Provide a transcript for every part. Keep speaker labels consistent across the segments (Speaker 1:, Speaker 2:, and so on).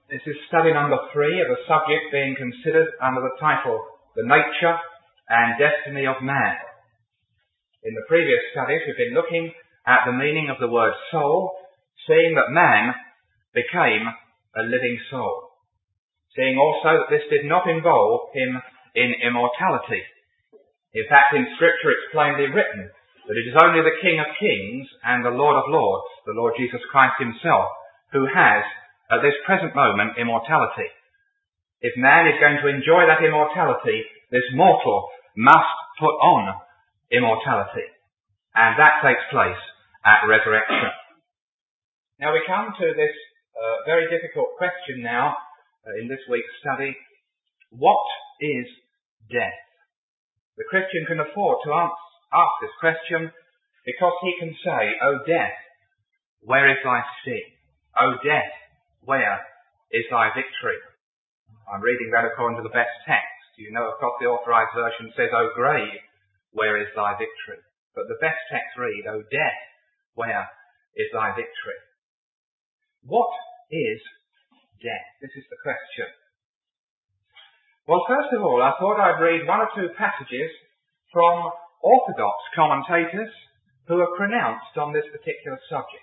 Speaker 1: This is study number 3 of a subject being considered under the title, The Nature and Destiny of Man. In the previous studies, we've been looking at the meaning of the word soul, seeing that man became a living soul. Seeing also that this did not involve him in immortality. In fact, in Scripture it's plainly written that it is only the King of Kings and the Lord of Lords, the Lord Jesus Christ himself, who has, at this present moment, immortality. If man is going to enjoy that immortality, this mortal must put on immortality. And that takes place at resurrection. Now we come to this very difficult question now in this week's study. What is death? The Christian can afford to ask this question because he can say, O death, where is thy sting? O death, where is thy victory? I'm reading that according to the best text. You know, of course, the Authorized Version says, O grave, where is thy victory? But the best text reads, O death, where is thy victory? What is death? This is the question. Well, first of all, I thought I'd read one or two passages from Orthodox commentators who are pronounced on this particular subject.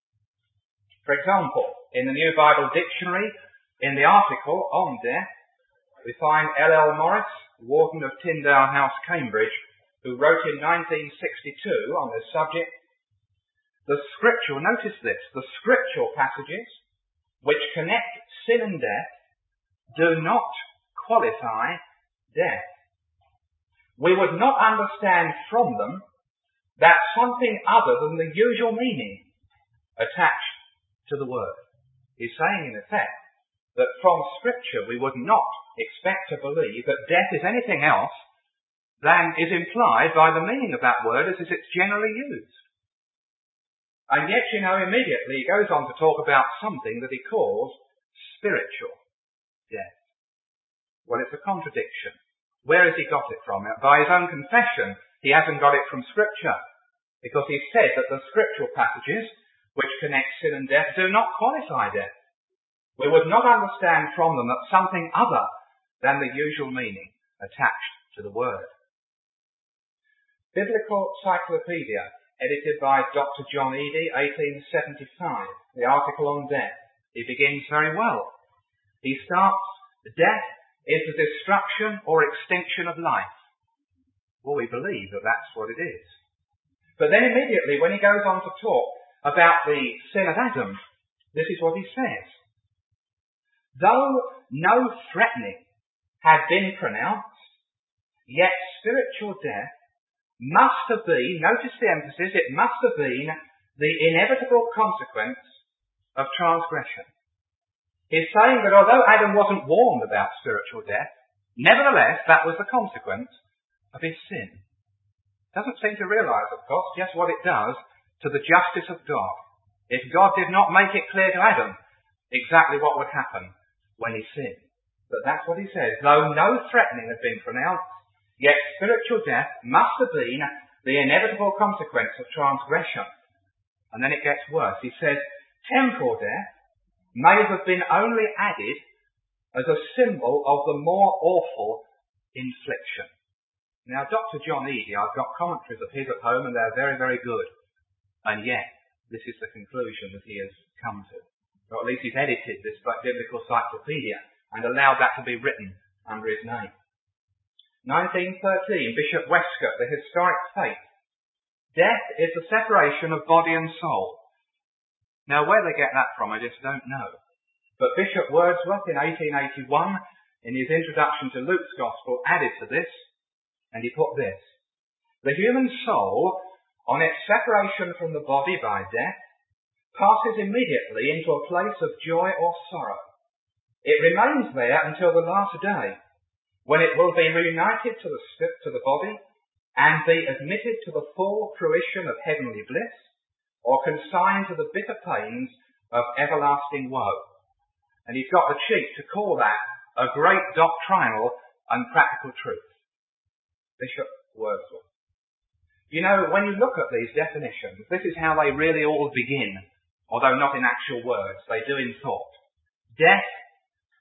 Speaker 1: For example, in the New Bible Dictionary, in the article on death, we find L.L. Morris, Warden of Tyndale House, Cambridge, who wrote in 1962 on this subject, the scriptural, notice this, the scriptural passages which connect sin and death do not qualify death. We would not understand from them that something other than the usual meaning attached to the word. He's saying, in effect, that from Scripture we would not expect to believe that death is anything else than is implied by the meaning of that word as it's generally used. And yet, you know, immediately he goes on to talk about something that he calls spiritual death. Well, it's a contradiction. Where has he got it from? By his own confession, he hasn't got it from Scripture, because he said that the scriptural passages which connect sin and death do not qualify death. We would not understand from them that something other than the usual meaning attached to the word. Biblical Cyclopedia, edited by Dr. John Eadie, 1875, the article on death. He begins very well. He starts, death is the destruction or extinction of life. Well, we believe that that's what it is. But then immediately when he goes on to talk about the sin of Adam, this is what he says. Though no threatening had been pronounced, yet spiritual death must have been, notice the emphasis, it must have been the inevitable consequence of transgression. He's saying that although Adam wasn't warned about spiritual death, nevertheless that was the consequence of his sin. Doesn't seem to realise, of course, just what it does to the justice of God. If God did not make it clear to Adam exactly what would happen when he sinned. But that's what he says. Though no threatening had been pronounced, yet spiritual death must have been the inevitable consequence of transgression. And then it gets worse. He says, temporal death may have been only added as a symbol of the more awful infliction. Now, Dr. John Eadie, I've got commentaries of his at home, and they're very, very good. And yet, this is the conclusion that he has come to. Or at least he's edited this Biblical Cyclopedia and allowed that to be written under his name. 1913, Bishop Westcott, The Historic Faith. Death is the separation of body and soul. Now, where they get that from, I just don't know. But Bishop Wordsworth, in 1881, in his introduction to Luke's Gospel, added to this, and he put this. The human soul, on its separation from the body by death, passes immediately into a place of joy or sorrow. It remains there until the last day, when it will be reunited to the body and be admitted to the full fruition of heavenly bliss, or consigned to the bitter pains of everlasting woe. And he's got the cheek to call that a great doctrinal and practical truth. Bishop Wordsworth. You know, when you look at these definitions, this is how they really all begin, although not in actual words, they do in thought. Death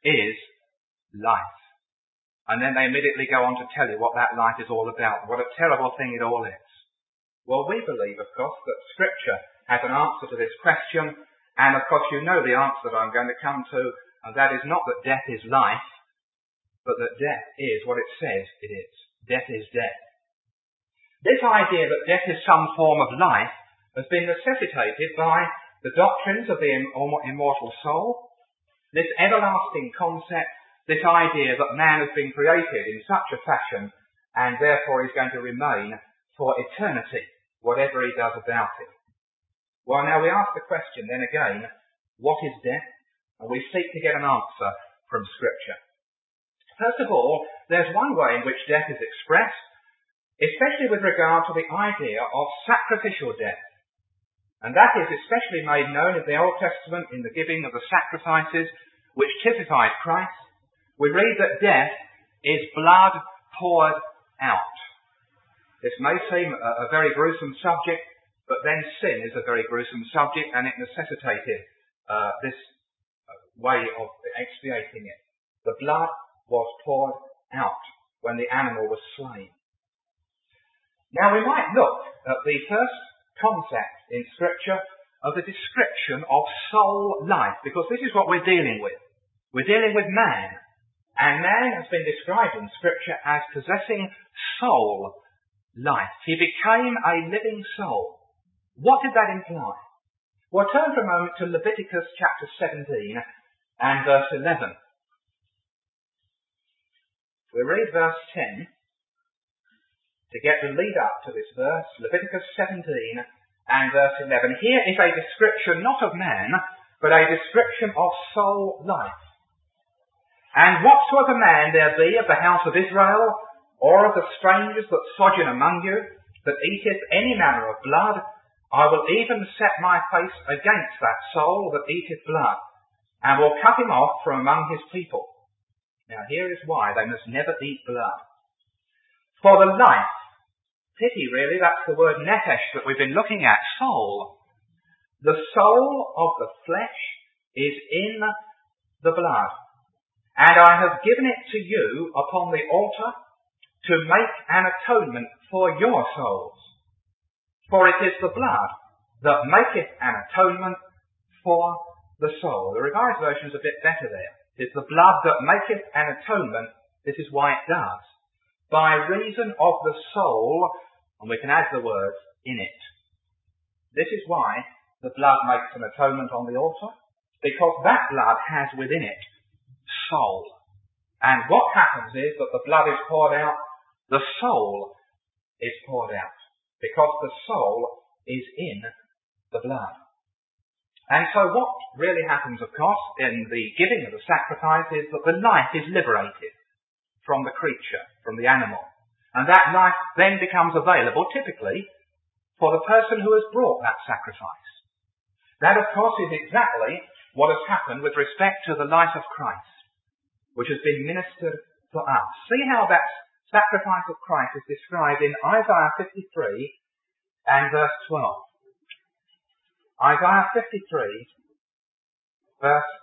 Speaker 1: is life. And then they immediately go on to tell you what that life is all about, what a terrible thing it all is. Well, we believe, of course, that Scripture has an answer to this question, and of course you know the answer that I'm going to come to, and that is not that death is life, but that death is what it says it is. Death is death. This idea that death is some form of life has been necessitated by the doctrines of the immortal soul, this everlasting concept, this idea that man has been created in such a fashion and therefore is going to remain for eternity, whatever he does about it. Well, now we ask the question then again, what is death? And we seek to get an answer from Scripture. First of all, there's one way in which death is expressed, especially with regard to the idea of sacrificial death. And that is especially made known in the Old Testament in the giving of the sacrifices which typified Christ. We read that death is blood poured out. This may seem a very gruesome subject, but then sin is a very gruesome subject, and it necessitated this way of expiating it. The blood was poured out when the animal was slain. Now we might look at the first concept in Scripture of the description of soul life, because this is what we're dealing with. We're dealing with man. And man has been described in Scripture as possessing soul life. He became a living soul. What did that imply? Well, turn for a moment to Leviticus chapter 17 and verse 11. We read verse 10 to get the lead up to this verse, Leviticus 17 and verse 11. Here is a description not of man, but a description of soul life. And whatsoever man there be of the house of Israel, or of the strangers that sojourn among you, that eateth any manner of blood, I will even set my face against that soul that eateth blood, and will cut him off from among his people. Now here is why they must never eat blood. For the life, pity really, that's the word nephesh that we've been looking at, soul. The soul of the flesh is in the blood. And I have given it to you upon the altar to make an atonement for your souls. For it is the blood that maketh an atonement for the soul. The Revised Version is a bit better there. It's the blood that maketh an atonement. This is why it does. By reason of the soul, and we can add the words, in it. This is why the blood makes an atonement on the altar. Because that blood has within it soul. And what happens is that the blood is poured out, the soul is poured out, because the soul is in the blood. And so what really happens, of course, in the giving of the sacrifice is that the life is liberated from the creature, from the animal. And that life then becomes available, typically, for the person who has brought that sacrifice. That, of course, is exactly what has happened with respect to the life of Christ, which has been ministered for us. See how that sacrifice of Christ is described in Isaiah 53 and verse 12. Isaiah 53, verse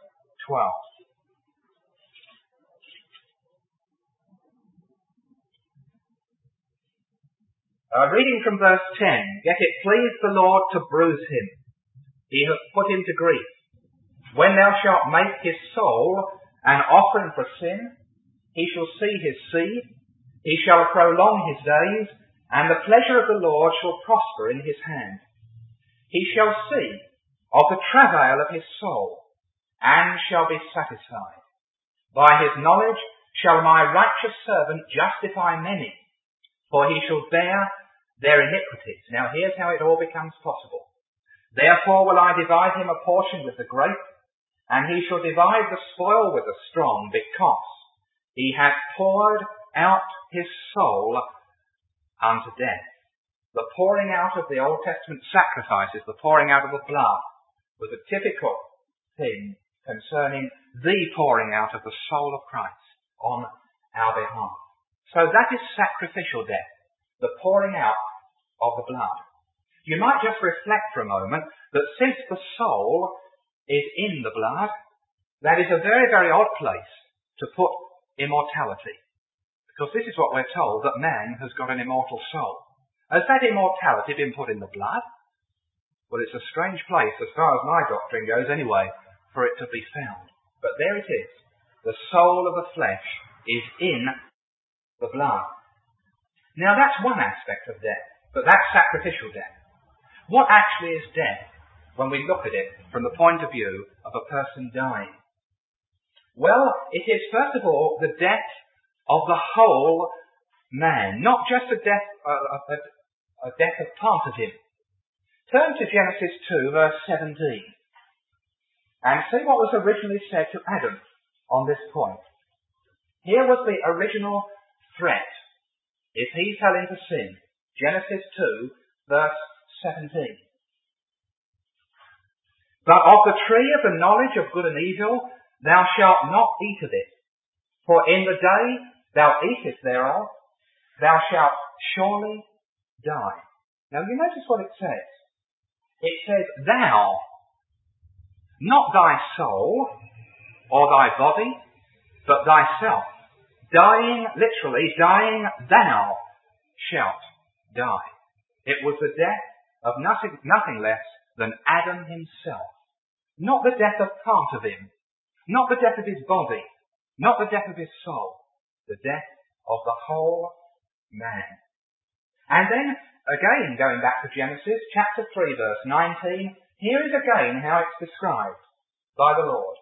Speaker 1: 12. Reading from verse 10, Yet it pleased the Lord to bruise him. He hath put him to grief. When thou shalt make his soul an offering for sin, he shall see his seed, he shall prolong his days, and the pleasure of the Lord shall prosper in his hand. He shall see of the travail of his soul, and shall be satisfied. By his knowledge shall my righteous servant justify many, for he shall bear their iniquities. Now here's how it all becomes possible. Therefore will I divide him a portion with the great, and he shall divide the spoil with the strong, because he hath poured out his soul unto death. The pouring out of the Old Testament sacrifices, the pouring out of the blood, was a typical thing concerning the pouring out of the soul of Christ on our behalf. So that is sacrificial death, the pouring out of the blood. You might just reflect for a moment that since the soul is in the blood, That is a very, very odd place to put immortality. Because this is what we're told, that man has got an immortal soul. Has that immortality been put in the blood? Well, it's a strange place, as far as my doctrine goes anyway, for it to be found. But there it is. The soul of the flesh is in the blood. Now that's one aspect of death, but that's sacrificial death. What actually is death when we look at it from the point of view of a person dying? Well, it is first of all the death of the whole man, not just a death of part of him. Turn to Genesis 2, verse 17, and see what was originally said to Adam on this point. Here was the original threat if he fell into sin. Genesis 2, verse 17. But of the tree of the knowledge of good and evil thou shalt not eat of it, for in the day thou eatest thereof, thou shalt surely die. Now you notice what it says. It says thou, not thy soul or thy body, but thyself. Dying, literally, dying, thou shalt die. It was the death of nothing less than Adam himself. Not the death of part of him, not the death of his body, not the death of his soul, the death of the whole man. And then, again, going back to Genesis, chapter 3, verse 19, here is again how it's described by the Lord.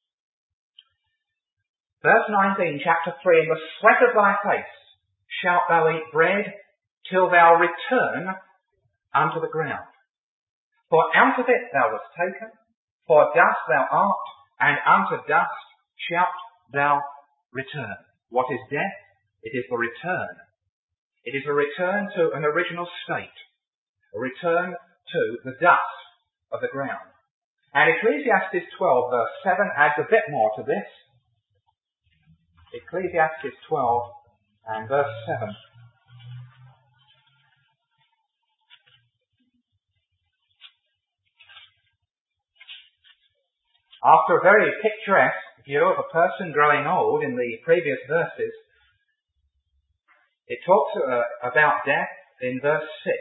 Speaker 1: Verse 19, chapter 3, in the sweat of thy face shalt thou eat bread till thou return unto the ground. For out of it thou wast taken, for dust thou art, and unto dust shalt thou return. What is death? It is the return. It is a return to an original state, a return to the dust of the ground. And Ecclesiastes 12, verse 7 adds a bit more to this. Ecclesiastes 12 and verse 7. After a very picturesque view of a person growing old in the previous verses, it talks about death in verse 6.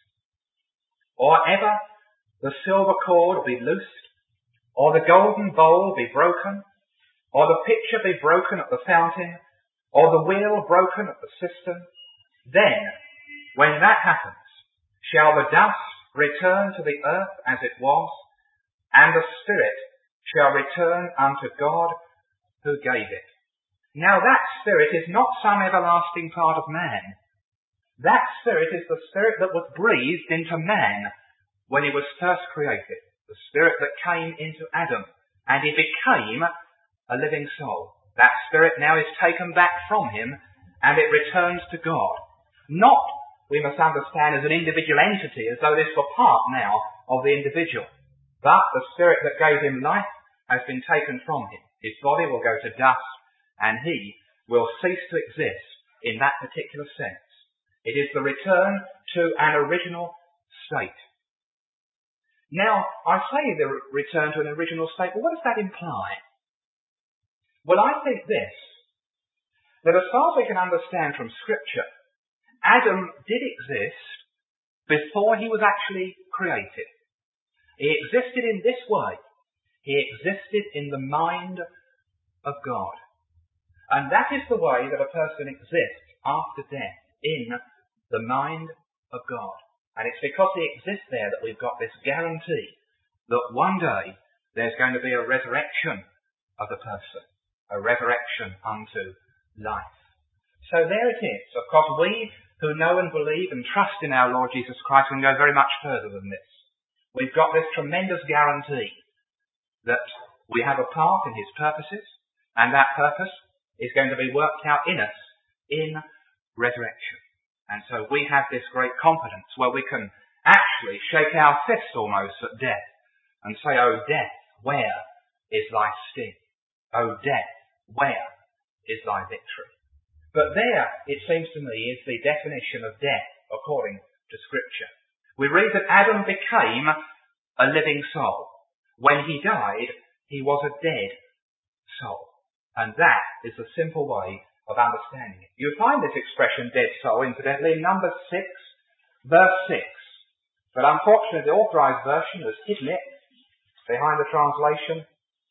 Speaker 1: Or ever the silver cord be loosed, or the golden bowl be broken, or the pitcher be broken at the fountain, or the wheel broken at the cistern, then, when that happens, shall the dust return to the earth as it was, and the spirit shall return unto God who gave it. Now that spirit is not some everlasting part of man. That spirit is the spirit that was breathed into man when he was first created. The spirit that came into Adam, and he became a living soul. That spirit now is taken back from him, and it returns to God. Not, we must understand, as an individual entity, as though this were part now of the individual. But the spirit that gave him life has been taken from him. His body will go to dust, and he will cease to exist in that particular sense. It is the return to an original state. Now, I say the return to an original state, but what does that imply? Well, I think this, that as far as we can understand from Scripture, Adam did exist before he was actually created. He existed in this way. He existed in the mind of God. And that is the way that a person exists after death, in the mind of God. And it's because he exists there that we've got this guarantee that one day there's going to be a resurrection of the person, a resurrection unto life. So there it is. Of course, we who know and believe and trust in our Lord Jesus Christ can go very much further than this. We've got this tremendous guarantee that we have a part in his purposes, and that purpose is going to be worked out in us in resurrection. And so we have this great confidence where we can actually shake our fist almost at death and say, "O death, where is thy sting? O death, where is thy victory?" But there, it seems to me, is the definition of death according to Scripture. We read that Adam became a living soul. When he died, he was a dead soul. And that is the simple way of understanding it. You find this expression, dead soul, incidentally, in Numbers 6, verse 6. But unfortunately, the Authorised Version has hidden it behind the translation.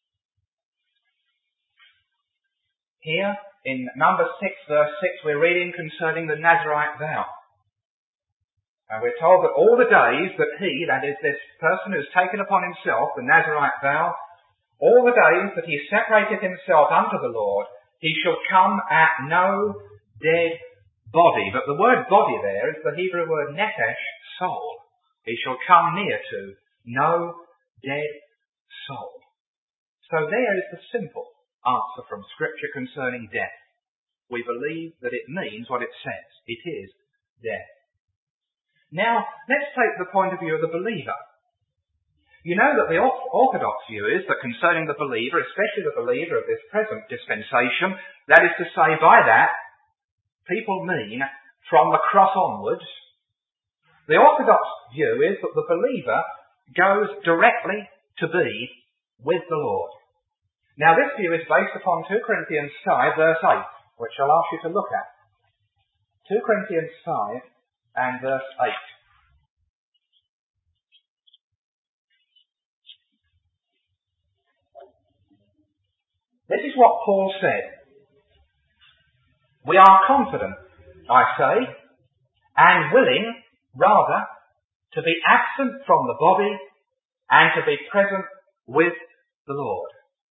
Speaker 1: Here, in Numbers 6, verse 6, we're reading concerning the Nazirite vow. And we're told that all the days that he, that is this person who's taken upon himself the Nazirite vow, all the days that he separated himself unto the Lord, he shall come at no dead body. But the word body there is the Hebrew word nephesh, soul. He shall come near to no dead soul. So there is the simple answer from Scripture concerning death. We believe that it means what it says. It is death. Now, let's take the point of view of the believer. You know that the orthodox view is that concerning the believer, especially the believer of this present dispensation, that is to say, by that, people mean from the cross onwards. The orthodox view is that the believer goes directly to be with the Lord. Now, this view is based upon 2 Corinthians 5, verse 8, which I'll ask you to look at. 2 Corinthians 5 and verse 8. This is what Paul said. We are confident, I say, and willing, rather, to be absent from the body and to be present with the Lord.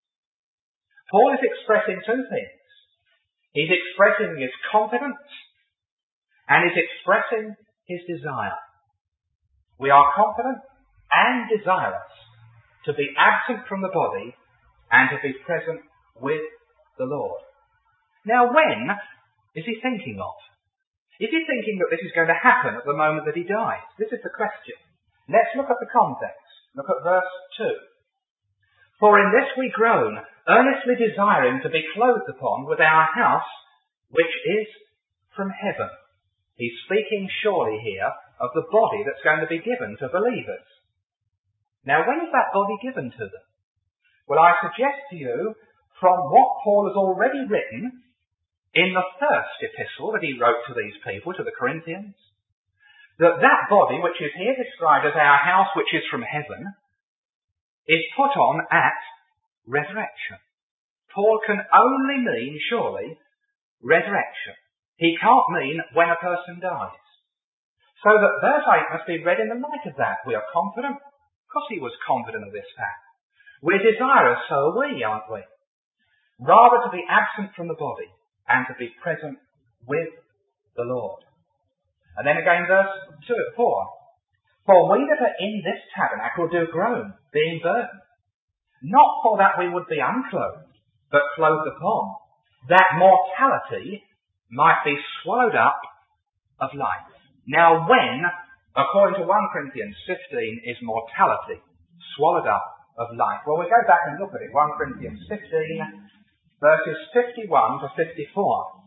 Speaker 1: Paul is expressing two things. He's expressing his confidence and he's expressing his desire. We are confident and desirous to be absent from the body and to be present with the Lord. Now, when is he thinking of? Is he thinking that this is going to happen at the moment that he dies? This is the question. Let's look at the context. Look at verse 2. For in this we groan, earnestly desiring to be clothed upon with our house, which is from heaven. He's speaking surely here of the body that's going to be given to believers. Now, when is that body given to them? Well, I suggest to you, from what Paul has already written in the first epistle that he wrote to these people, to the Corinthians, that body, which is here described as our house which is from heaven, is put on at resurrection. Paul can only mean, surely, resurrection. He can't mean when a person dies. So that verse 8 must be read in the light of that. We are confident. Of course he was confident of this fact. We're desirous, so are we, aren't we? Rather to be absent from the body and to be present with the Lord. And then again verse 4. For we that are in this tabernacle do groan, being burdened. Not for that we would be unclothed, but clothed upon, that mortality might be swallowed up of life. Now when, according to 1 Corinthians 15, is mortality swallowed up of life? Well, we go back and look at it. 1 Corinthians 15, verses 51 to 54.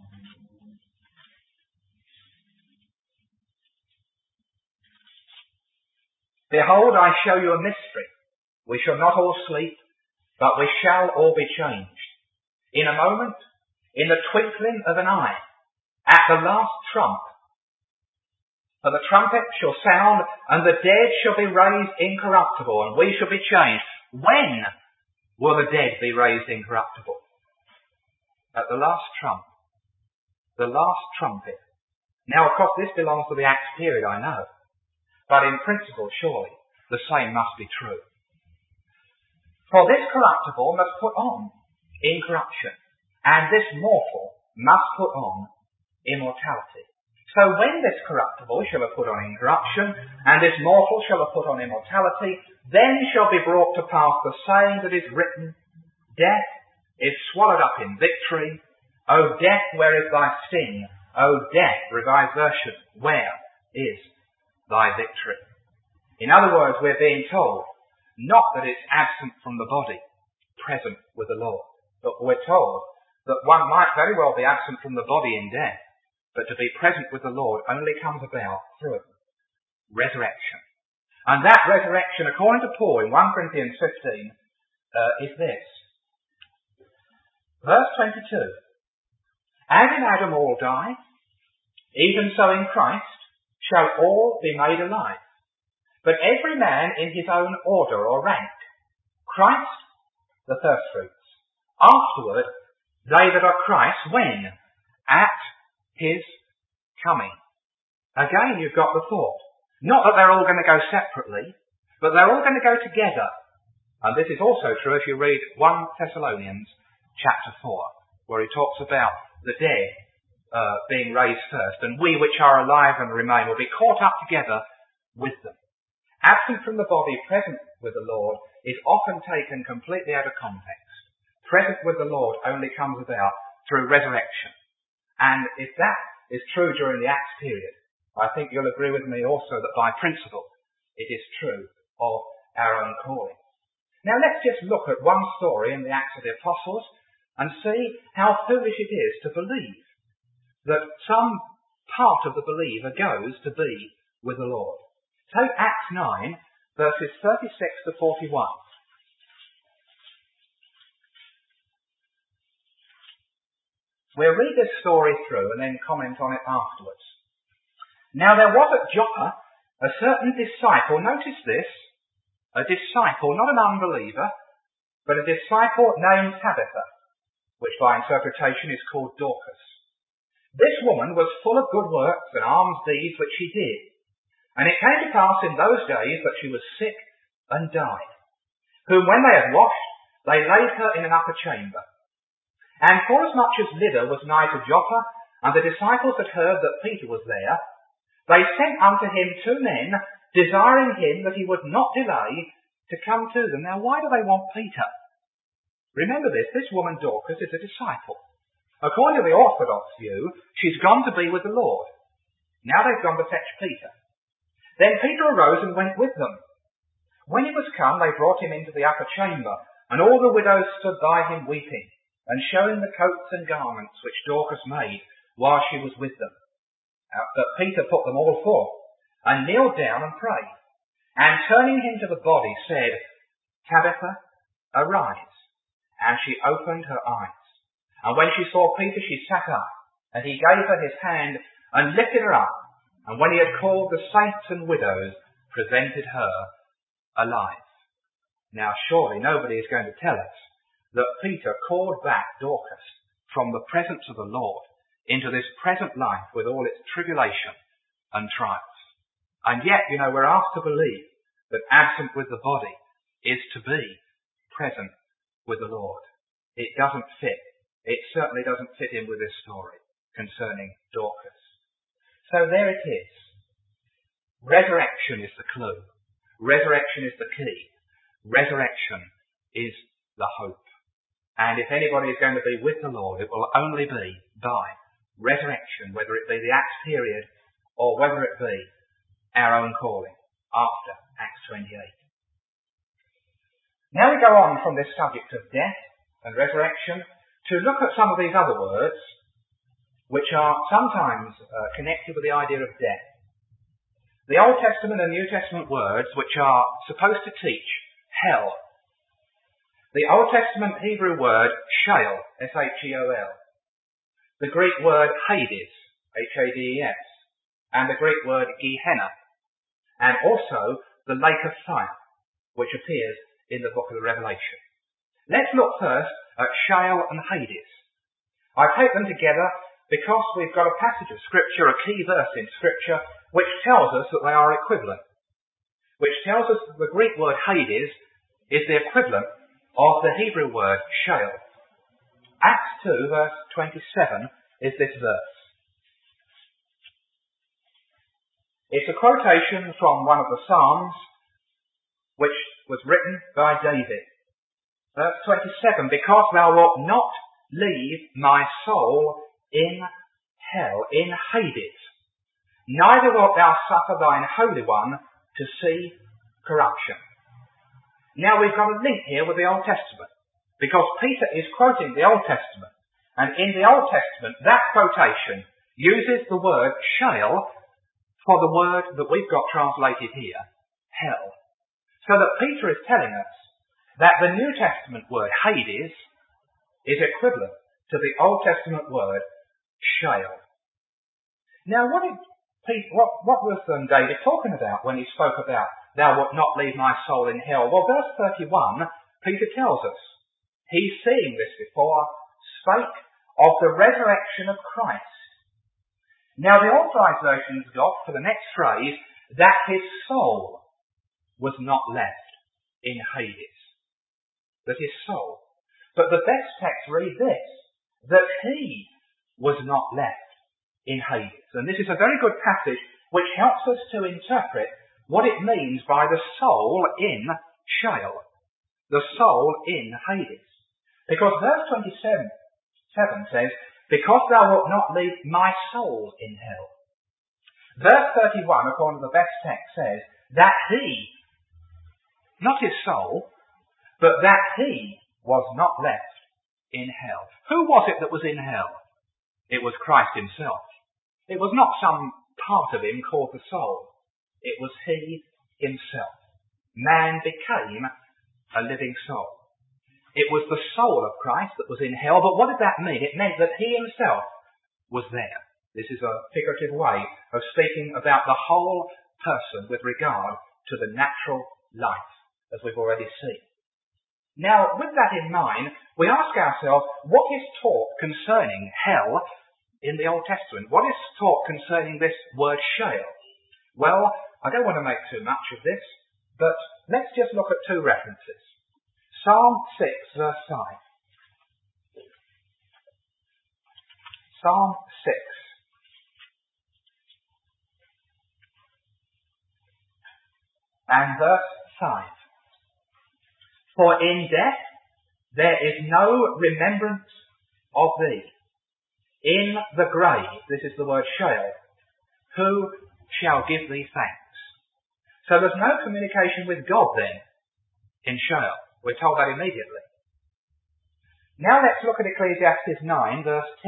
Speaker 1: Behold, I show you a mystery. We shall not all sleep, but we shall all be changed. In a moment, in the twinkling of an eye, at the last trump. For the trumpet shall sound, and the dead shall be raised incorruptible, and we shall be changed. When will the dead be raised incorruptible? At the last trump. The last trumpet. Now, of course, this belongs to the Acts period, I know. But in principle, surely, the same must be true. For this corruptible must put on incorruption, and this mortal must put on immortality. So when this corruptible shall have put on incorruption, and this mortal shall have put on immortality, then shall be brought to pass the saying that is written, Death is swallowed up in victory. O death, where is thy sting? O death, Revised Version, where is thy victory? In other words, we're being told, not that it's absent from the body, present with the Lord, but we're told that one might very well be absent from the body in death, but to be present with the Lord only comes about through resurrection. And that resurrection, according to Paul in 1 Corinthians 15, is this. Verse 22. As in Adam all die, even so in Christ shall all be made alive. But every man in his own order or rank. Christ, the firstfruits. Afterward, they that are Christ, when? At his coming. Again, you've got the thought. Not that they're all going to go separately, but they're all going to go together. And this is also true if you read 1 Thessalonians chapter 4, where he talks about the dead being raised first, and we which are alive and remain will be caught up together with them. Absent from the body, present with the Lord is often taken completely out of context. Present with the Lord only comes about through resurrection. And if that is true during the Acts period, I think you'll agree with me also that by principle it is true of our own calling. Now let's just look at one story in the Acts of the Apostles and see how foolish it is to believe that some part of the believer goes to be with the Lord. Take Acts 9, verses 36 to 41. We'll read this story through and then comment on it afterwards. Now there was at Joppa a certain disciple, notice this, a disciple, not an unbeliever, but a disciple named Tabitha, which by interpretation is called Dorcas. This woman was full of good works and alms deeds which she did. And it came to pass in those days that she was sick and died, whom when they had washed, they laid her in an upper chamber. And forasmuch as Lydda was nigh to Joppa, and the disciples had heard that Peter was there, they sent unto him 2 men, desiring him that he would not delay to come to them. Now why do they want Peter? Remember this woman Dorcas is a disciple. According to the Orthodox view, she's gone to be with the Lord. Now they've gone to fetch Peter. Then Peter arose and went with them. When he was come, they brought him into the upper chamber, and all the widows stood by him weeping, and showing the coats and garments which Dorcas made while she was with them. But Peter put them all forth, and kneeled down and prayed, and turning him to the body said, Tabitha, arise. And she opened her eyes. And when she saw Peter, she sat up, and he gave her his hand and lifted her up. And when he had called the saints and widows, presented her alive. Now surely nobody is going to tell us that Peter called back Dorcas from the presence of the Lord into this present life with all its tribulation and trials. And yet, we're asked to believe that absent with the body is to be present with the Lord. It doesn't fit. It certainly doesn't fit in with this story concerning Dorcas. So there it is. Resurrection is the clue. Resurrection is the key. Resurrection is the hope. And if anybody is going to be with the Lord, it will only be by resurrection, whether it be the Acts period or whether it be our own calling after Acts 28. Now we go on from this subject of death and resurrection to look at some of these other words which are sometimes connected with the idea of death. The Old Testament and New Testament words which are supposed to teach hell. The Old Testament Hebrew word Sheol, S-H-E-O-L. The Greek word Hades, H-A-D-E-S. And the Greek word Gehenna. And also the lake of fire, which appears in the book of the Revelation. Let's look first at Sheol and Hades. I take them together because we've got a passage of Scripture, a key verse in Scripture, which tells us that they are equivalent. Which tells us that the Greek word Hades is the equivalent of the Hebrew word Sheol. Acts 2 verse 27 is this verse. It's a quotation from one of the Psalms which was written by David. Verse 27, because thou wilt not leave my soul in hell, in Hades, neither wilt thou suffer thine Holy One to see corruption. Now we've got a link here with the Old Testament, because Peter is quoting the Old Testament, and in the Old Testament that quotation uses the word Sheol for the word that we've got translated here, hell. So that Peter is telling us that the New Testament word Hades is equivalent to the Old Testament word Sheol. Now, what was David talking about when he spoke about, thou wilt not leave my soul in hell? Well, verse 31, Peter tells us, he, seeing this before, spake of the resurrection of Christ. Now, the Authorized Version's got, for the next phrase, that his soul was not left in Hades. That his soul. But the best text reads this, that he was not left in Hades. And this is a very good passage which helps us to interpret what it means by the soul in Sheol. The soul in Hades. Because verse 27 says, because thou wilt not leave my soul in hell. Verse 31, according to the best text, says that he, not his soul, but that he was not left in hell. Who was it that was in hell? It was Christ himself. It was not some part of him called the soul. It was he himself. Man became a living soul. It was the soul of Christ that was in hell, but what did that mean? It meant that he himself was there. This is a figurative way of speaking about the whole person with regard to the natural life, as we've already seen. Now, with that in mind, we ask ourselves, what is taught concerning hell in the Old Testament? What is taught concerning this word Sheol? Well, I don't want to make too much of this, but let's just look at two references. Psalm 6, verse 5. Psalm 6. And verse 5. For in death there is no remembrance of thee. In the grave, this is the word Sheol, who shall give thee thanks? So there's no communication with God then in Sheol. We're told that immediately. Now let's look at Ecclesiastes 9, verse 10.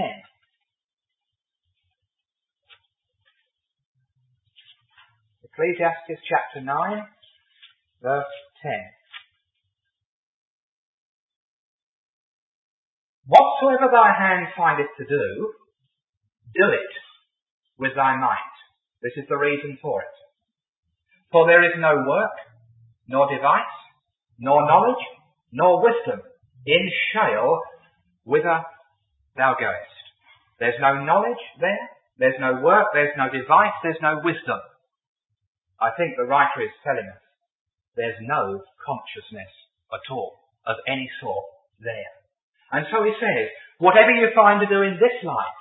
Speaker 1: Ecclesiastes chapter 9, verse 10. Whatsoever thy hand findeth to do, do it with thy might. This is the reason for it. For there is no work, nor device, nor knowledge, nor wisdom in Sheol whither thou goest. There's no knowledge there, there's no work, there's no device, there's no wisdom. I think the writer is telling us there's no consciousness at all of any sort there. And so he says, whatever you find to do in this life,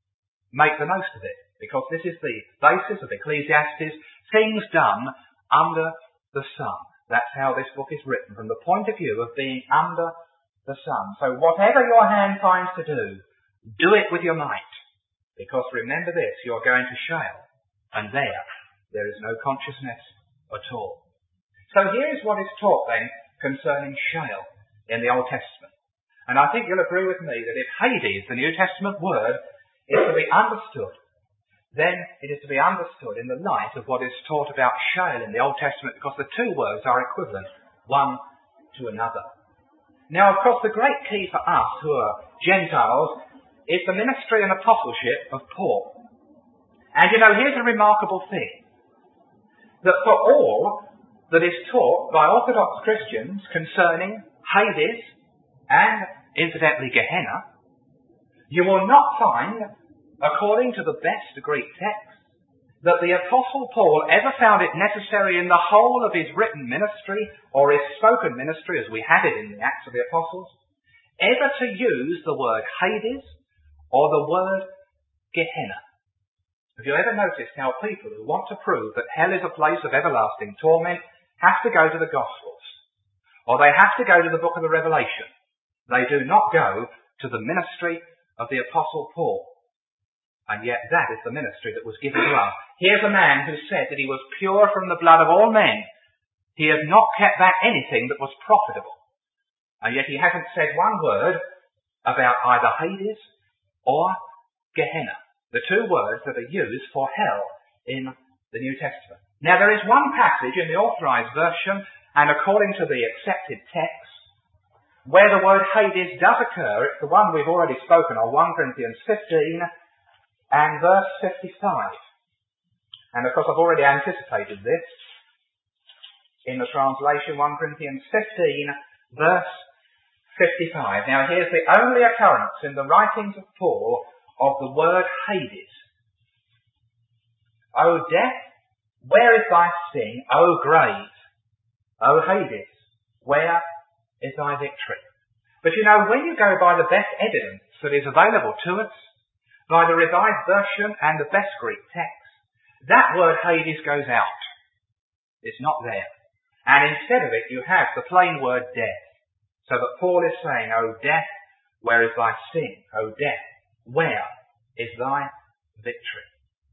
Speaker 1: make the most of it, because this is the basis of Ecclesiastes, things done under the sun. That's how this book is written, from the point of view of being under the sun. So whatever your hand finds to do it with your might. Because remember this, you're going to Sheol, and there is no consciousness at all. So here is what is taught then concerning Sheol in the Old Testament. And I think you'll agree with me that if Hades, the New Testament word, is to be understood, then it is to be understood in the light of what is taught about Sheol in the Old Testament, because the two words are equivalent, one to another. Now, of course, the great key for us who are Gentiles is the ministry and apostleship of Paul. And you know, here's a remarkable thing, that for all that is taught by Orthodox Christians concerning Hades and, incidentally, Gehenna, you will not find, according to the best Greek text, that the Apostle Paul ever found it necessary in the whole of his written ministry, or his spoken ministry as we have it in the Acts of the Apostles, ever to use the word Hades or the word Gehenna. Have you ever noticed how people who want to prove that hell is a place of everlasting torment have to go to the Gospels, or they have to go to the book of the Revelation? They do not go to the ministry of the Apostle Paul. And yet that is the ministry that was given to us. Here's a man who said that he was pure from the blood of all men. He had not kept back anything that was profitable. And yet he hasn't said one word about either Hades or Gehenna, the two words that are used for hell in the New Testament. Now there is one passage in the Authorized Version, and according to the accepted text, where the word Hades does occur, it's the one we've already spoken of, 1 Corinthians 15 and verse 55. And of course I've already anticipated this in the translation, 1 Corinthians 15 verse 55. Now here's the only occurrence in the writings of Paul of the word Hades. O death, where is thy sting? O grave, O Hades, where is thy victory? But you know, when you go by the best evidence that is available to us, by the Revised Version and the best Greek text, that word Hades goes out. It's not there. And instead of it, you have the plain word death. So that Paul is saying, O death, where is thy sting? O death, where is thy victory?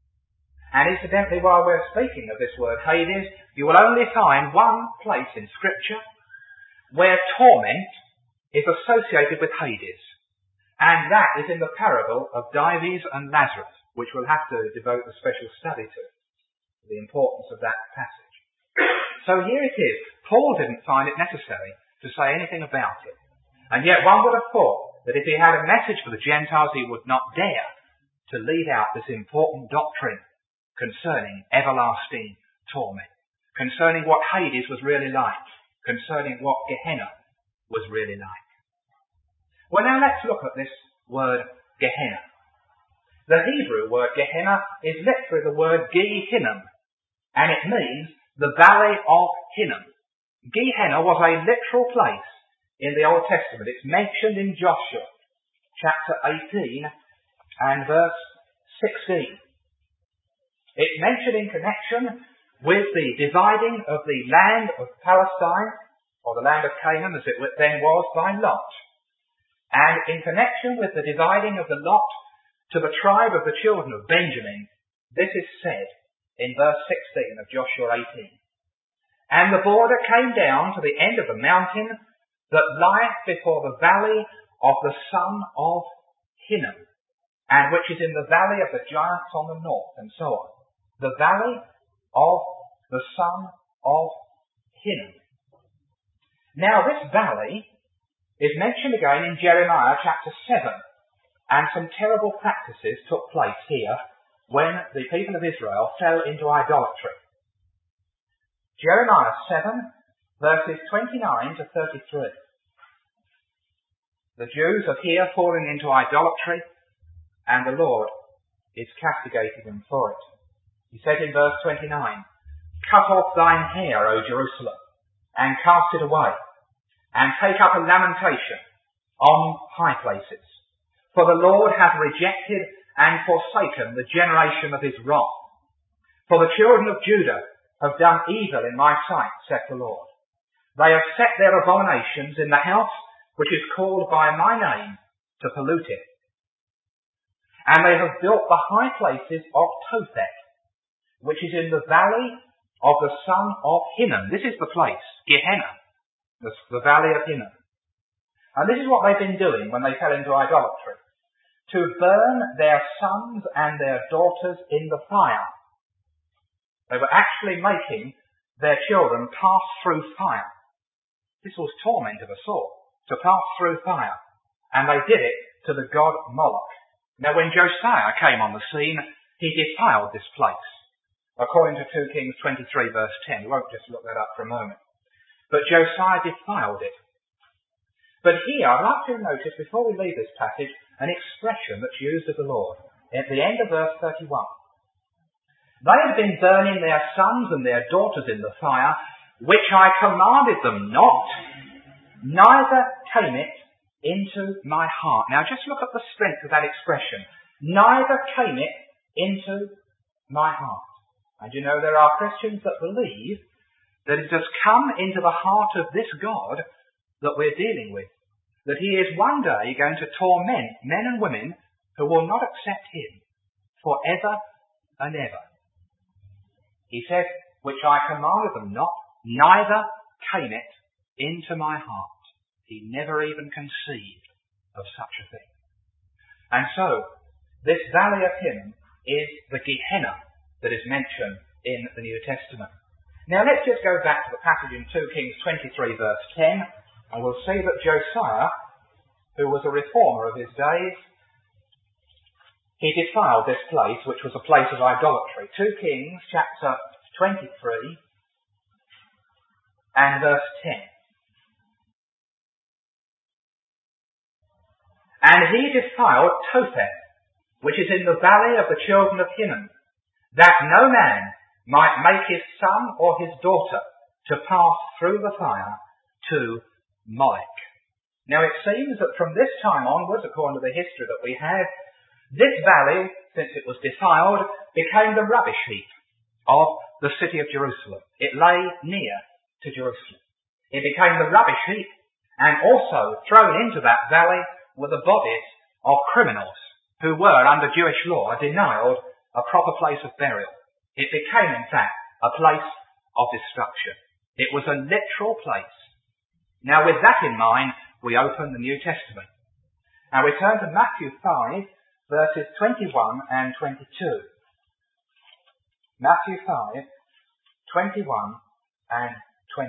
Speaker 1: And incidentally, while we're speaking of this word Hades, you will only find one place in Scripture where torment is associated with Hades. And that is in the parable of Dives and Lazarus, which we'll have to devote a special study to, the importance of that passage. So here it is. Paul didn't find it necessary to say anything about it. And yet one would have thought that if he had a message for the Gentiles, he would not dare to leave out this important doctrine concerning everlasting torment, concerning what Hades was really like, concerning what Gehenna was really like. Well, now let's look at this word Gehenna. The Hebrew word Gehenna is literally the word Gehinnom, and it means the valley of Hinnom. Gehenna was a literal place in the Old Testament. It's mentioned in Joshua chapter 18 and verse 16. It's mentioned in connection with the dividing of the land of Palestine, or the land of Canaan as it then was, by Lot. And in connection with the dividing of the lot to the tribe of the children of Benjamin, this is said in verse 16 of Joshua 18. And the border came down to the end of the mountain that lieth before the valley of the son of Hinnom, and which is in the valley of the giants on the north, and so on. The valley of the son of Hinnom. Now this valley is mentioned again in Jeremiah chapter 7, and some terrible practices took place here when the people of Israel fell into idolatry. Jeremiah 7, verses 29 to 33. The Jews are here falling into idolatry, and the Lord is castigating them for it. He said in verse 29, Cut off thine hair, O Jerusalem, and cast it away, and take up a lamentation on high places. For the Lord hath rejected and forsaken the generation of his wrath. For the children of Judah have done evil in my sight, saith the Lord. They have set their abominations in the house which is called by my name, to pollute it. And they have built the high places of Topheth, which is in the valley of the son of Hinnom. This is the place, Gehenna, the valley of Hinnom. And this is what they've been doing when they fell into idolatry. To burn their sons and their daughters in the fire. They were actually making their children pass through fire. This was torment of a sort, to pass through fire. And they did it to the god Moloch. Now when Josiah came on the scene, he defiled this place. According to 2 Kings 23 verse 10. We won't just look that up for a moment. But Josiah defiled it. But here, I'd like to notice, before we leave this passage, an expression that's used of the Lord. At the end of verse 31. They have been burning their sons and their daughters in the fire, which I commanded them not, neither came it into my heart. Now just look at the strength of that expression. Neither came it into my heart. And you know, there are Christians that believe that it has come into the heart of this God that we're dealing with. That he is one day going to torment men and women who will not accept him forever and ever. He said, which I commanded them not, neither came it into my heart. He never even conceived of such a thing. And so, this valley of Hinnom is the Gehenna that is mentioned in the New Testament. Now let's just go back to the passage in 2 Kings 23 verse 10, And we'll see that Josiah, who was a reformer of his days, he defiled this place, which was a place of idolatry. 2 Kings chapter 23 and verse 10. And he defiled Topheth, which is in the valley of the children of Hinnom, that no man might make his son or his daughter to pass through the fire to Molech. Now it seems that from this time onwards, according to the history that we have, this valley, since it was defiled, became the rubbish heap of the city of Jerusalem. It lay near to Jerusalem. It became the rubbish heap, and also thrown into that valley were the bodies of criminals who were, under Jewish law, denied a proper place of burial. It became, in fact, a place of destruction. It was a literal place. Now, with that in mind, we open the New Testament. Now, we turn to Matthew 5, verses 21 and 22. Matthew 5, 21 and 22.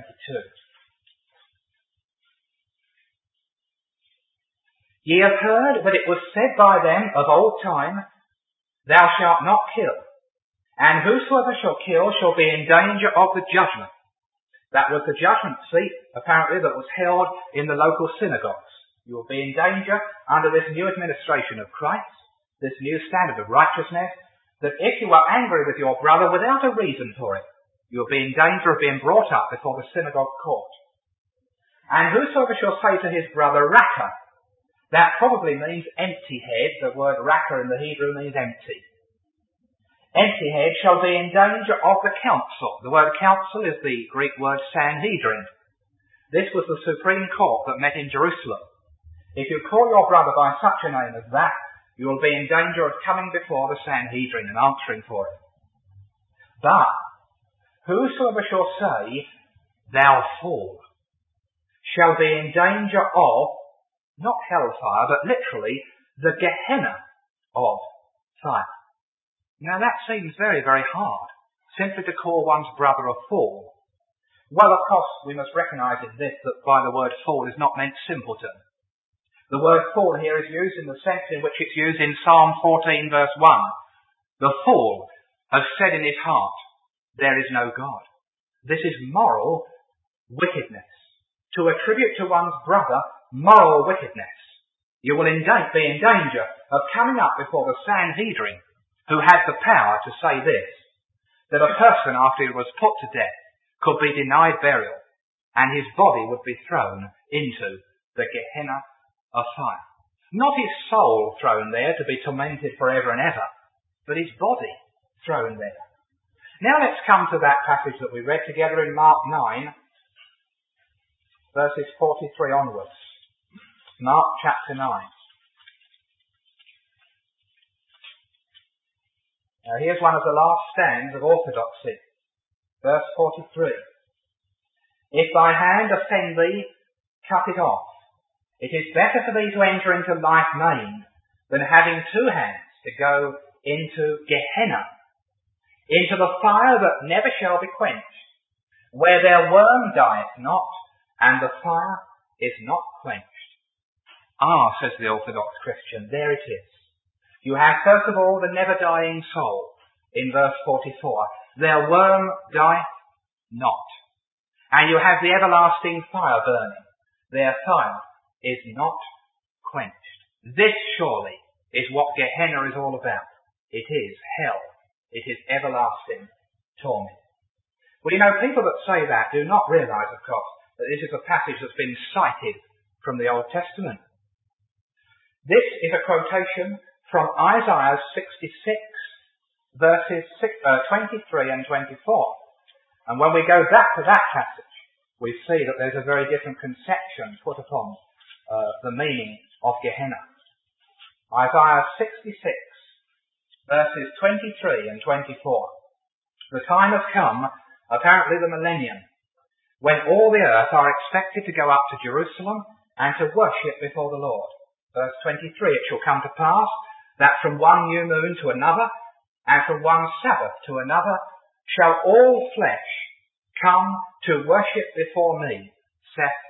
Speaker 1: Ye have heard that it was said by them of old time, Thou shalt not kill, and whosoever shall kill shall be in danger of the judgment. That was the judgment seat, apparently, that was held in the local synagogues. You will be in danger under this new administration of Christ, this new standard of righteousness, that if you are angry with your brother without a reason for it, you will be in danger of being brought up before the synagogue court. And whosoever shall say to his brother, Raca, that probably means empty head. The word Raca in the Hebrew means empty. Empty head shall be in danger of the council. The word council is the Greek word Sanhedrin. This was the supreme court that met in Jerusalem. If you call your brother by such a name as that, you will be in danger of coming before the Sanhedrin and answering for it. But whosoever shall say, Thou fool, shall be in danger of, not hellfire, but literally, the Gehenna of fire. Now that seems very, very hard, simply to call one's brother a fool. Well, of course, we must recognise in this that by the word fool is not meant simpleton. The word fool here is used in the sense in which it's used in Psalm 14 verse 1. The fool has said in his heart, There is no God. This is moral wickedness. To attribute to one's brother moral wickedness. You will be in danger of coming up before the Sanhedrin, who had the power to say this, that a person after he was put to death could be denied burial, and his body would be thrown into the Gehenna of fire. Not his soul thrown there to be tormented forever and ever, but his body thrown there. Now let's come to that passage that we read together in Mark 9, verses 43 onwards. Mark chapter 9. Now here's one of the last stands of orthodoxy. Verse 43. If thy hand offend thee, cut it off. It is better for thee to enter into life maimed than having 2 hands to go into Gehenna, into the fire that never shall be quenched, where their worm dieth not, and the fire is not quenched. Ah, says the Orthodox Christian, there it is. You have first of all the never-dying soul in verse 44. Their worm dieth not. And you have the everlasting fire burning. Their fire is not quenched. This surely is what Gehenna is all about. It is hell. It is everlasting torment. Well, you know, people that say that do not realise, of course, that this is a passage that's been cited from the Old Testament. This is a quotation from Isaiah 66, verses 23 and 24. And when we go back to that passage, we see that there's a very different conception put upon the meaning of Gehenna. Isaiah 66, verses 23 and 24. The time has come, apparently the millennium, when all the earth are expected to go up to Jerusalem and to worship before the Lord. Verse 23, it shall come to pass that from one new moon to another, and from one Sabbath to another, shall all flesh come to worship before me, saith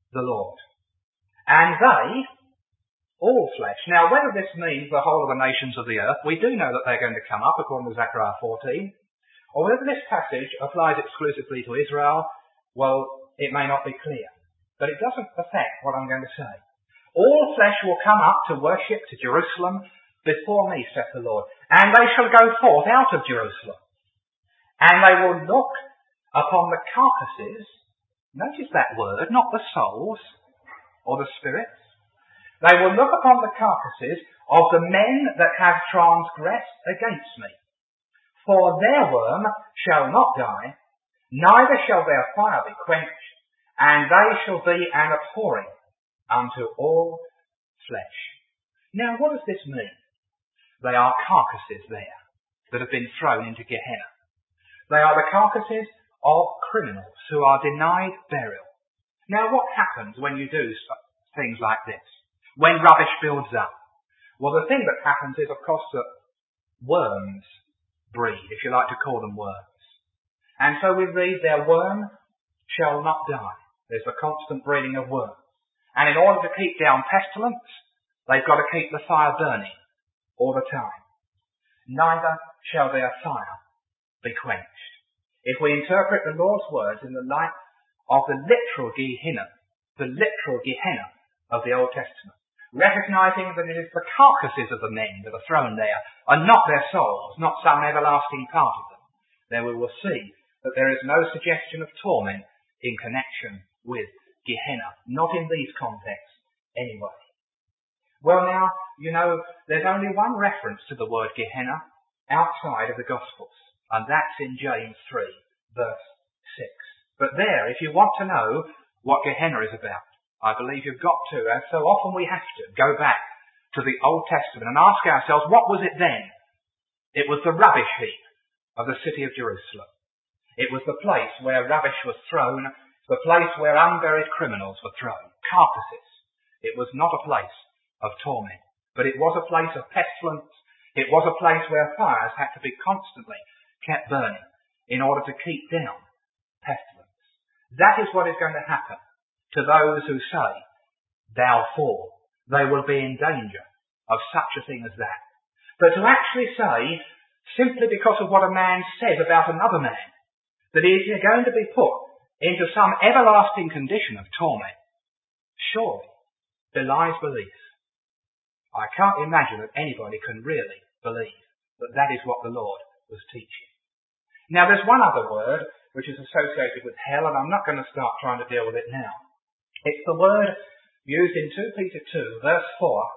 Speaker 1: the Lord. And they, all flesh. Now, whether this means the whole of the nations of the earth, we do know that they're going to come up according to Zechariah 14, or whether this passage applies exclusively to Israel, well, it may not be clear. But it doesn't affect what I'm going to say. All flesh will come up to worship to Jerusalem before me, saith the Lord. And they shall go forth out of Jerusalem. And they will look upon the carcasses, notice that word, not the souls or the spirits. They will look upon the carcasses of the men that have transgressed against me. For their worm shall not die, neither shall their fire be quenched, and they shall be an abhorring unto all flesh. Now, what does this mean? They are carcasses there that have been thrown into Gehenna. They are the carcasses of criminals who are denied burial. Now, what happens when you do things like this? When rubbish builds up? Well, the thing that happens is, of course, that worms breed, if you like to call them worms. And so we read, their worm shall not die. There's the constant breeding of worms. And in order to keep down pestilence, they've got to keep the fire burning all the time. Neither shall their fire be quenched. If we interpret the Lord's words in the light of the literal Gehenna of the Old Testament, recognizing that it is the carcasses of the men that are thrown there, and not their souls, not some everlasting part of them, then we will see that there is no suggestion of torment in connection with Gehenna, not in these contexts anyway. Well now, you know, there's only one reference to the word Gehenna outside of the Gospels, and that's in James 3, verse 6. But there, if you want to know what Gehenna is about, I believe you've got to, as so often we have to, go back to the Old Testament and ask ourselves, what was it then? It was the rubbish heap of the city of Jerusalem. It was the place where rubbish was thrown, the place where unburied criminals were thrown, carcasses. It was not a place of torment, but it was a place of pestilence. It was a place where fires had to be constantly kept burning in order to keep down pestilence. That is what is going to happen to those who say, thou fall. They will be in danger of such a thing as that. But to actually say, simply because of what a man says about another man, that he is going to be put into some everlasting condition of torment, surely belies belief. I can't imagine that anybody can really believe that that is what the Lord was teaching. Now there's one other word which is associated with hell, and I'm not going to start trying to deal with it now. It's the word used in 2 Peter 2, verse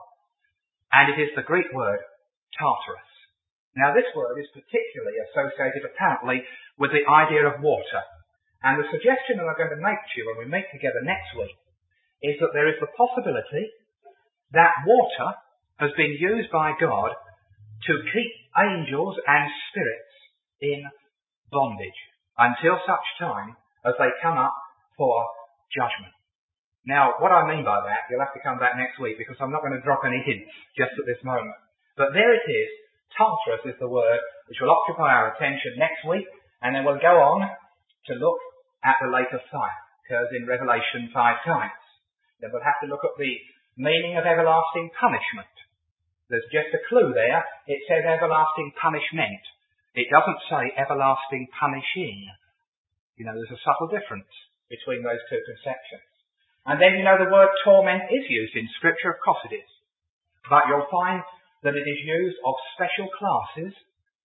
Speaker 1: 4, and it is the Greek word Tartarus. Now this word is particularly associated apparently with the idea of water. And the suggestion that I'm going to make to you when we meet together next week is that there is the possibility that water has been used by God to keep angels and spirits in bondage until such time as they come up for judgment. Now, what I mean by that, you'll have to come back next week because I'm not going to drop any hints just at this moment. But there it is. Tartarus is the word which will occupy our attention next week, and then we'll go on to look at the lake of fire. It occurs in Revelation 5 times. Then we'll have to look at the meaning of everlasting punishment. There's just a clue there. It says everlasting punishment. It doesn't say everlasting punishing. You know, there's a subtle difference between those two conceptions. And then, you know, the word torment is used in Scripture, of course it is. But you'll find that it is used of special classes,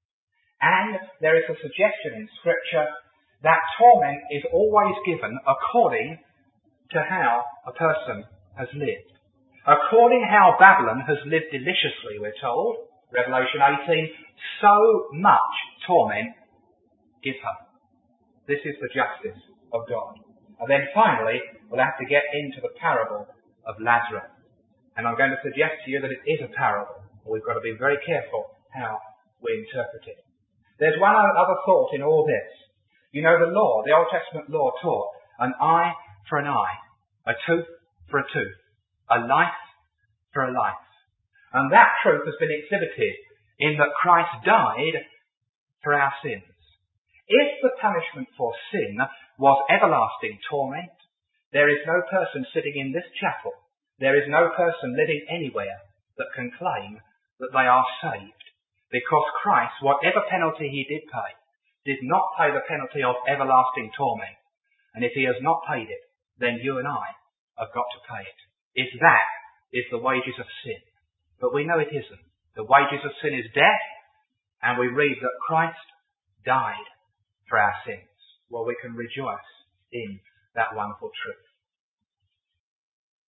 Speaker 1: and there is a suggestion in Scripture that torment is always given according to how a person has lived. According how Babylon has lived deliciously, we're told, Revelation 18, so much torment give her. This is the justice of God. And then finally, we'll have to get into the parable of Lazarus. And I'm going to suggest to you that it is a parable. We've got to be very careful how we interpret it. There's one other thought in all this. You know, the law, the Old Testament law taught an eye for an eye, a tooth for a tooth, a life for a life. And that truth has been exhibited in that Christ died for our sins. If the punishment for sin was everlasting torment, There is no person sitting in this chapel, there is no person living anywhere that can claim that they are saved, because Christ, whatever penalty he did pay, did not pay the penalty of everlasting torment. And if he has not paid it, then you and I have got to pay it. If that is the wages of sin. But we know it isn't. The wages of sin is death, and we read that Christ died for our sins. Well, we can rejoice in that wonderful truth.